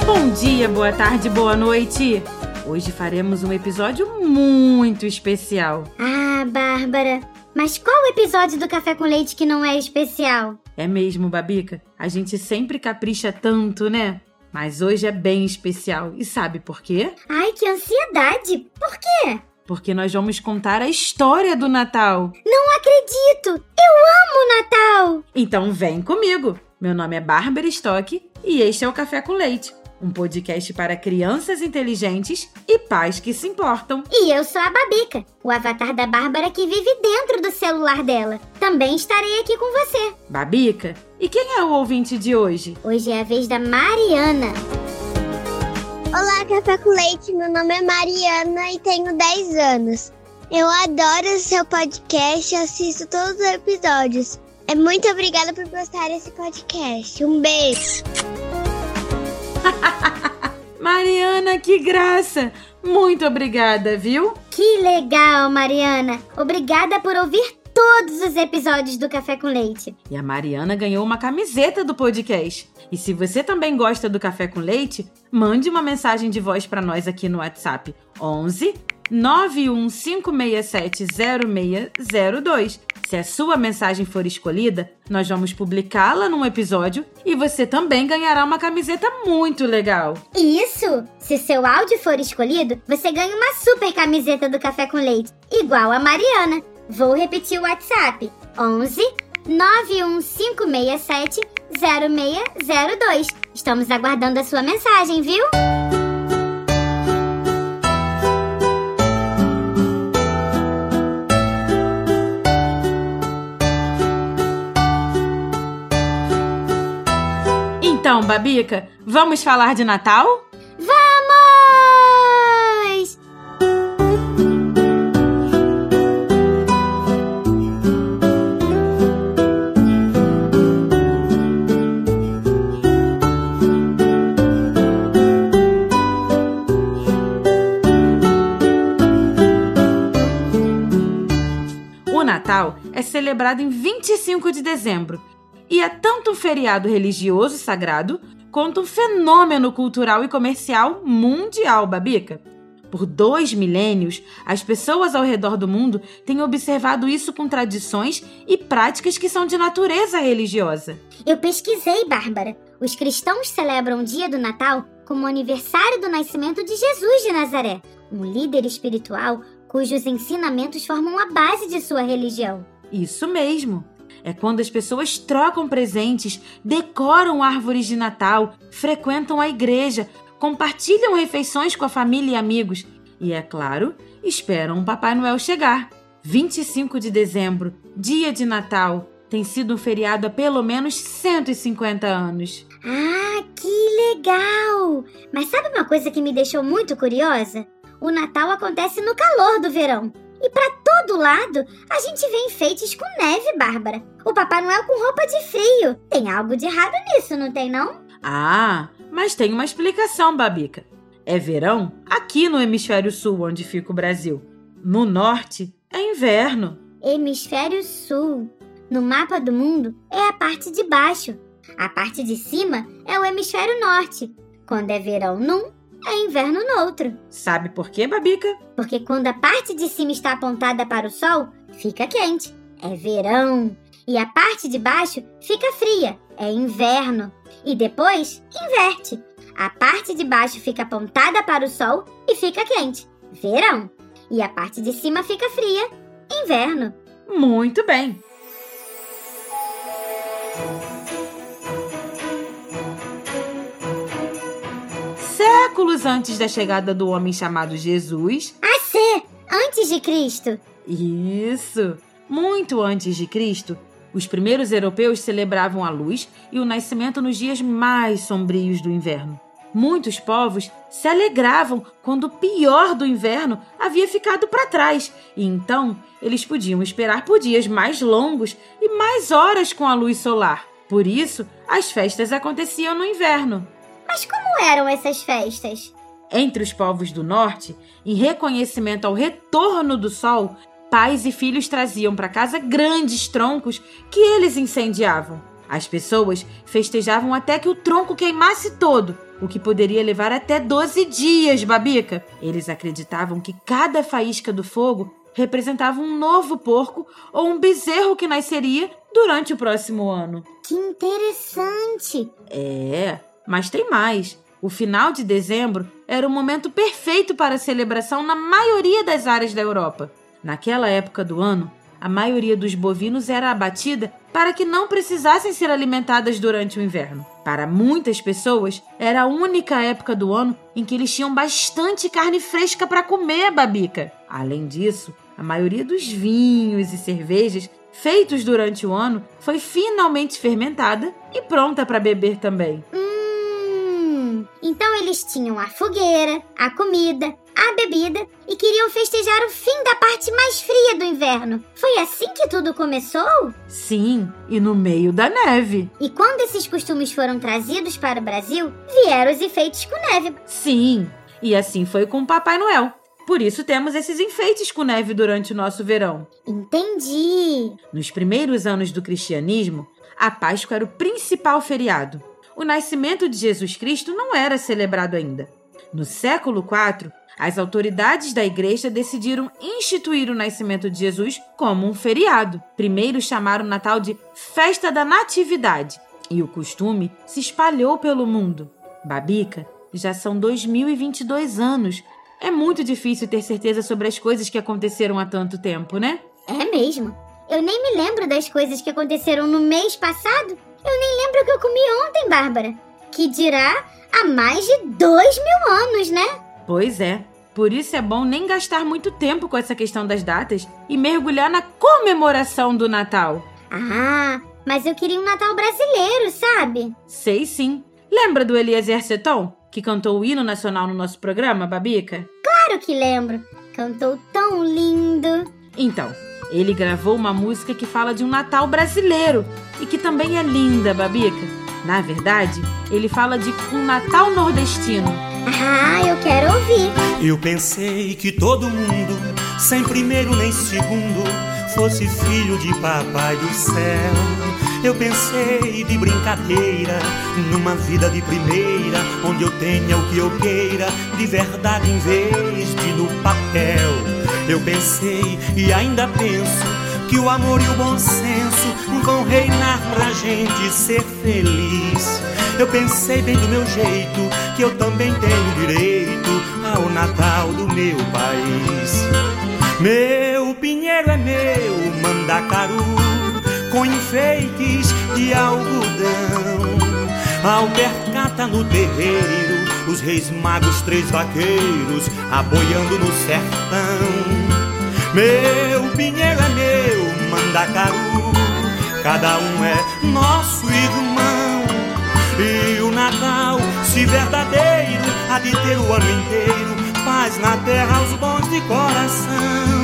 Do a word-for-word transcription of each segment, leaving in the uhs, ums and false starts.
Bom dia, boa tarde, boa noite! Hoje faremos um episódio muito especial. Ah, Bárbara, mas qual episódio do Café com Leite que não é especial? É mesmo, Babica? A gente sempre capricha tanto, né? Mas hoje é bem especial. E sabe por quê? Ai, que ansiedade! Por quê? Porque nós vamos contar a história do Natal. Não acredito! Eu amo Natal! Então vem comigo! Meu nome é Bárbara Stock e este é o Café com Leite. Um podcast para crianças inteligentes e pais que se importam. E eu sou a Babica, o avatar da Bárbara que vive dentro do celular dela. Também estarei aqui com você. Babica, e quem é o ouvinte de hoje? Hoje é a vez da Mariana. Olá, Café com Leite. Meu nome é Mariana e tenho dez anos. Eu adoro o seu podcast e assisto todos os episódios. É muito obrigada por postar esse podcast. Um beijo. Mariana, que graça! Muito obrigada, viu? Que legal, Mariana! Obrigada por ouvir todos os episódios do Café com Leite. E a Mariana ganhou uma camiseta do podcast. E se você também gosta do Café com Leite, mande uma mensagem de voz para nós aqui no WhatsApp onze nove um cinco seis sete zero seis zero dois. Se a sua mensagem for escolhida, nós vamos publicá-la num episódio e você também ganhará uma camiseta muito legal. Isso! Se seu áudio for escolhido, você ganha uma super camiseta do Café com Leite, igual a Mariana. Vou repetir o WhatsApp: onze nove um cinco seis sete zero seis zero dois. Estamos aguardando a sua mensagem, viu? Então, Babica, vamos falar de Natal? Vamos! O Natal é celebrado em vinte e cinco de dezembro. E é tanto um feriado religioso sagrado, quanto um fenômeno cultural e comercial mundial, Babica. Por dois milênios, as pessoas ao redor do mundo têm observado isso com tradições e práticas que são de natureza religiosa. Eu pesquisei, Bárbara. Os cristãos celebram o dia do Natal como o aniversário do nascimento de Jesus de Nazaré, um líder espiritual cujos ensinamentos formam a base de sua religião. Isso mesmo. É quando as pessoas trocam presentes, decoram árvores de Natal, frequentam a igreja, compartilham refeições com a família e amigos e, é claro, esperam o Papai Noel chegar. vinte e cinco de dezembro, dia de Natal, tem sido um feriado há pelo menos cento e cinquenta anos. Ah, que legal! Mas sabe uma coisa que me deixou muito curiosa? O Natal acontece no calor do verão. E pra todo lado, a gente vê enfeites com neve, Bárbara. O Papai Noel com roupa de frio. Tem algo de errado nisso, não tem não? Ah, mas tem uma explicação, Babica. É verão aqui no hemisfério sul, onde fica o Brasil. No norte, é inverno. Hemisfério sul. No mapa do mundo, é a parte de baixo. A parte de cima é o hemisfério norte. Quando é verão num, é inverno no outro. Sabe por quê, Babica? Porque quando a parte de cima está apontada para o sol, fica quente. É verão. E a parte de baixo fica fria. É inverno. E depois, inverte. A parte de baixo fica apontada para o sol e fica quente. Verão. E a parte de cima fica fria. Inverno. Muito bem. Séculos antes da chegada do homem chamado Jesus... A C, antes de Cristo. Isso! Muito antes de Cristo, os primeiros europeus celebravam a luz e o nascimento nos dias mais sombrios do inverno. Muitos povos se alegravam quando o pior do inverno havia ficado para trás, e então eles podiam esperar por dias mais longos e mais horas com a luz solar. Por isso, as festas aconteciam no inverno. Mas como eram essas festas? Entre os povos do norte, em reconhecimento ao retorno do sol, pais e filhos traziam para casa grandes troncos que eles incendiavam. As pessoas festejavam até que o tronco queimasse todo o que poderia levar até doze dias, Babica. Eles acreditavam que cada faísca do fogo representava um novo porco ou um bezerro que nasceria durante o próximo ano. Que interessante! É, mas tem mais. O final de dezembro era o momento perfeito para a celebração na maioria das áreas da Europa. Naquela época do ano, a maioria dos bovinos era abatida para que não precisassem ser alimentadas durante o inverno. Para muitas pessoas, era a única época do ano em que eles tinham bastante carne fresca para comer, Babica. Além disso, a maioria dos vinhos e cervejas feitos durante o ano foi finalmente fermentada e pronta para beber também. Hum, então eles tinham a fogueira, a comida, a bebida e queriam festejar o fim da parte mais fria do inverno. Foi assim que tudo começou? Sim, e no meio da neve. E quando esses costumes foram trazidos para o Brasil, vieram os enfeites com neve. Sim, e assim foi com o Papai Noel. Por isso temos esses enfeites com neve durante o nosso verão. Entendi! Nos primeiros anos do cristianismo, a Páscoa era o principal feriado. O nascimento de Jesus Cristo não era celebrado ainda. No século quatro, as autoridades da igreja decidiram instituir o nascimento de Jesus como um feriado. Primeiro chamaram o Natal de Festa da Natividade e o costume se espalhou pelo mundo. Babica, já são dois mil e vinte e dois anos. É muito difícil ter certeza sobre as coisas que aconteceram há tanto tempo, né? É mesmo. Eu nem me lembro das coisas que aconteceram no mês passado. Eu nem lembro o que eu comi ontem, Bárbara. Que dirá há mais de dois mil anos, né? Pois é. Por isso é bom nem gastar muito tempo com essa questão das datas e mergulhar na comemoração do Natal. Ah, mas eu queria um Natal brasileiro, sabe? Sei sim. Lembra do Eliezer Seton, que cantou o hino nacional no nosso programa, Babica? Claro que lembro. Cantou tão lindo. Então, ele gravou uma música que fala de um Natal brasileiro e que também é linda, Babica. Na verdade, ele fala de um Natal nordestino. Ah, eu quero ouvir. Eu pensei que todo mundo, sem primeiro nem segundo, fosse filho de papai do céu. Eu pensei de brincadeira, numa vida de primeira, onde eu tenha o que eu queira, de verdade em vez de no papel. Eu pensei e ainda penso que o amor e o bom senso vão reinar pra gente ser feliz. Eu pensei bem do meu jeito, que eu também tenho direito ao Natal do meu país. Meu pinheiro é meu mandacaru, com enfeites de algodão. Ao percata no terreiro, os reis magos, três vaqueiros, aboiando no sertão. Meu pinheiro é meu mandacaru, cada um é nosso irmão. E o Natal, se verdadeiro, há de ter o ano inteiro paz na terra aos bons de coração.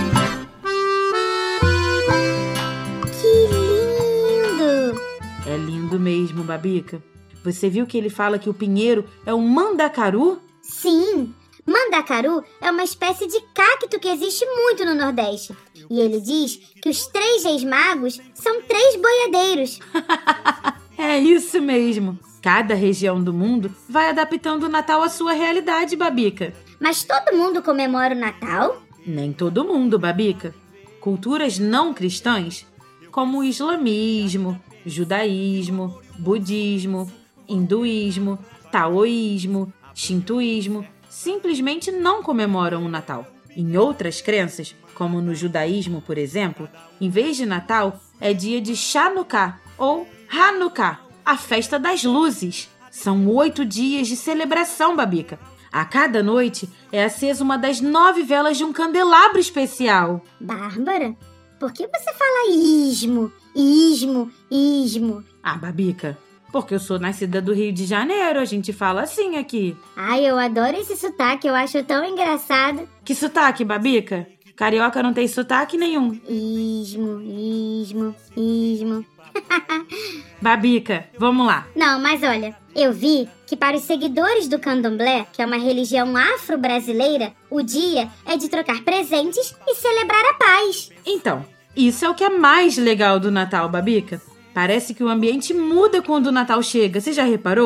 É lindo mesmo, Babica. Você viu que ele fala que o pinheiro é um mandacaru? Sim, mandacaru é uma espécie de cacto que existe muito no Nordeste. E ele diz que os três reis magos são três boiadeiros. É isso mesmo. Cada região do mundo vai adaptando o Natal à sua realidade, Babica. Mas todo mundo comemora o Natal? Nem todo mundo, Babica. Culturas não cristãs, como o islamismo, judaísmo, budismo, hinduísmo, taoísmo, shintoísmo, simplesmente não comemoram o Natal. Em outras crenças, como no judaísmo, por exemplo, em vez de Natal, é dia de Chanukah ou Hanukkah, a festa das luzes. São oito dias de celebração, Babica. A cada noite é acesa uma das nove velas de um candelabro especial. Bárbara, por que você fala ismo, ismo, ismo? Ah, Babica, porque eu sou nascida do Rio de Janeiro, a gente fala assim aqui. Ai, eu adoro esse sotaque, eu acho tão engraçado. Que sotaque, Babica? Carioca não tem sotaque nenhum. Ismo, ismo, ismo. Babica, vamos lá. Não, mas olha, eu vi que para os seguidores do candomblé, que é uma religião afro-brasileira, o dia é de trocar presentes e celebrar a paz. Então, isso é o que é mais legal do Natal, Babica. Parece que o ambiente muda quando o Natal chega, você já reparou?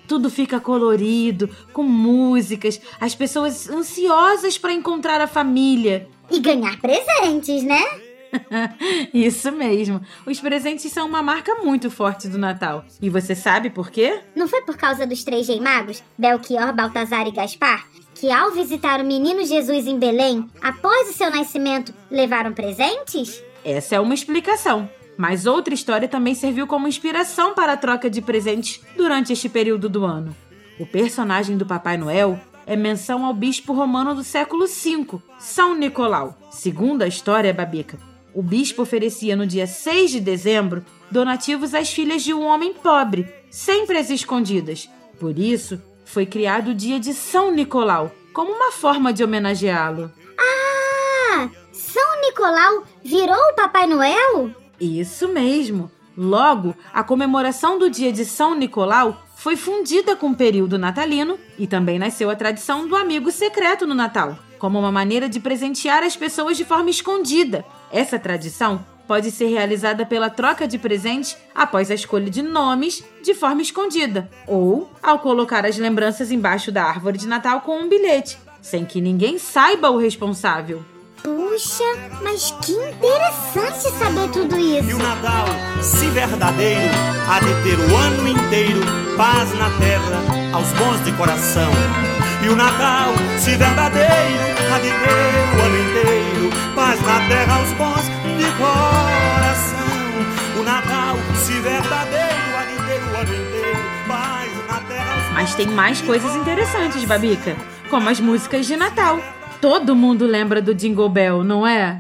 Tudo fica colorido, com músicas, as pessoas ansiosas para encontrar a família. E ganhar presentes, né? Isso mesmo. Os presentes são uma marca muito forte do Natal. E você sabe por quê? Não foi por causa dos três reis magos, Belchior, Baltazar e Gaspar, que ao visitar o menino Jesus em Belém, após o seu nascimento, levaram presentes? Essa é uma explicação. Mas outra história também serviu como inspiração para a troca de presentes durante este período do ano. O personagem do Papai Noel é menção ao bispo romano do século cinco, São Nicolau. Segundo a história, Babica, o bispo oferecia no dia seis de dezembro donativos às filhas de um homem pobre, sempre às escondidas. Por isso, foi criado o dia de São Nicolau, como uma forma de homenageá-lo. Ah! São Nicolau virou o Papai Noel? Isso mesmo. Logo, a comemoração do dia de São Nicolau foi fundida com o período natalino e também nasceu a tradição do amigo secreto no Natal, como uma maneira de presentear as pessoas de forma escondida. Essa tradição pode ser realizada pela troca de presentes após a escolha de nomes de forma escondida, ou ao colocar as lembranças embaixo da árvore de Natal com um bilhete, sem que ninguém saiba o responsável. Puxa, mas que interessante saber tudo isso. E o Natal, se verdadeiro, há de ter o ano inteiro paz na terra aos bons de coração. E o Natal, se verdadeiro, há de ter o ano inteiro paz na terra aos bons de coração. O Natal, se verdadeiro, há de ter o ano inteiro paz na terra aos bons. Mas tem mais coisas interessantes, Babica, como as músicas de Natal. Todo mundo lembra do Jingle Bell, não é?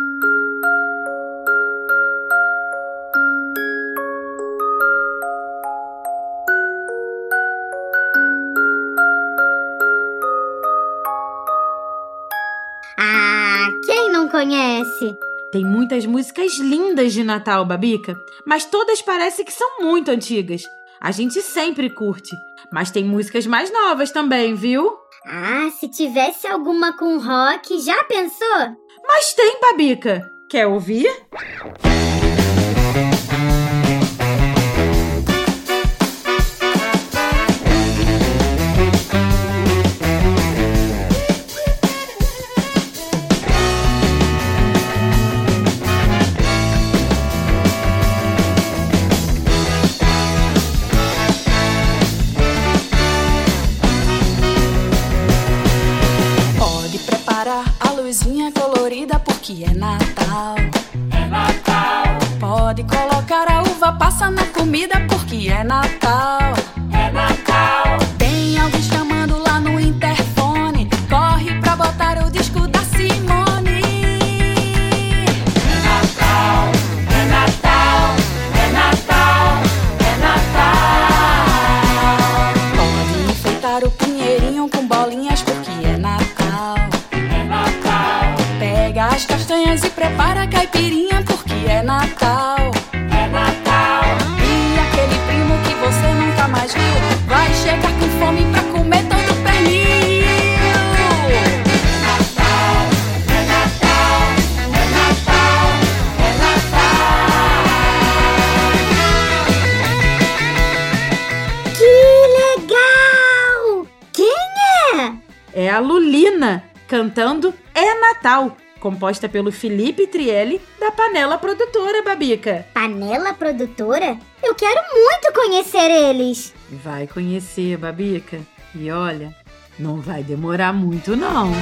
Ah, quem não conhece? Tem muitas músicas lindas de Natal, Babica, mas todas parecem que são muito antigas. A gente sempre curte, mas tem músicas mais novas também, viu? Ah, se tivesse alguma com rock, já pensou? Mas tem, Babica. Quer ouvir? Colorida porque é Natal. É Natal. Pode colocar a uva passa na comida porque é Natal. É Natal. Tem alguém chamando lá no interfone, corre pra botar o disco da Simone. É Natal, é Natal, é Natal, é Natal. Pode enfeitar o pinheirinho com bolinhas porque é Natal. Pega as castanhas e prepara a caipirinha porque é Natal. É Natal. E aquele primo que você nunca mais viu vai chegar com fome pra comer todo o pernil. É Natal, é Natal, é Natal, é Natal. Que legal! Quem é? É a Lulina, cantando É Natal, composta pelo Felipe Trielli, da Panela Produtora, Babica. Panela Produtora? Eu quero muito conhecer eles. Vai conhecer, Babica. E olha, não vai demorar muito, não.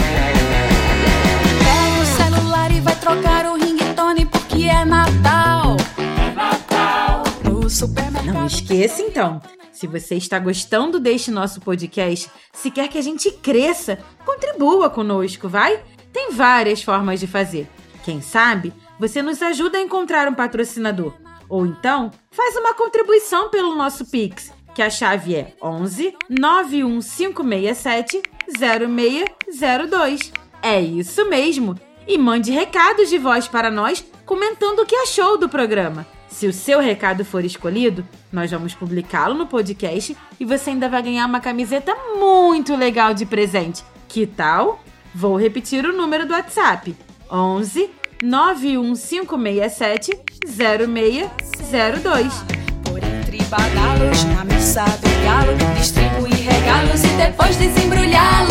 Pega o celular e vai trocar o ringtone porque é Natal. É Natal. No supermercado. Não esqueça, então. Se você está gostando deste nosso podcast, se quer que a gente cresça, contribua conosco, vai? Tem várias formas de fazer. Quem sabe, você nos ajuda a encontrar um patrocinador. Ou então, faz uma contribuição pelo nosso Pix, que a chave é onze nove um cinco seis sete zero seis zero dois. É isso mesmo! E mande recados de voz para nós, comentando o que achou do programa. Se o seu recado for escolhido, nós vamos publicá-lo no podcast e você ainda vai ganhar uma camiseta muito legal de presente. Que tal? Vou repetir o número do WhatsApp. onze nove um cinco seis sete zero seis zero dois. Por entre badalos na missa do galo, distribuir regalos e depois desembrulhá-los.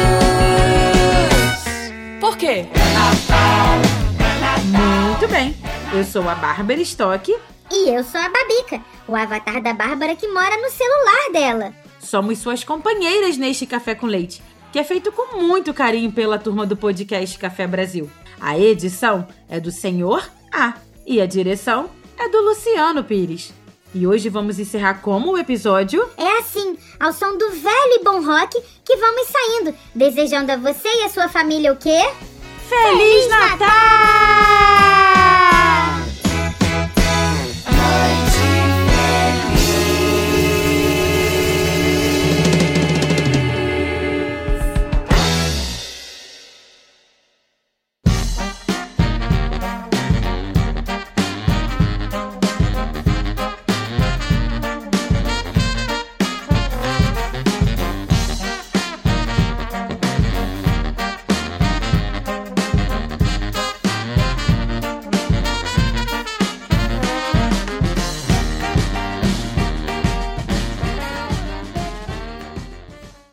Por quê? É Natal, é Natal. Muito bem, eu sou a Bárbara Stock. E eu sou a Babica, o avatar da Bárbara que mora no celular dela. Somos suas companheiras neste Café com Leite, que é feito com muito carinho pela turma do podcast Café Brasil. A edição é do Senhor A e a direção é do Luciano Pires. E hoje vamos encerrar como o episódio? É assim, ao som do velho e bom rock, que vamos saindo, desejando a você e a sua família o quê? Feliz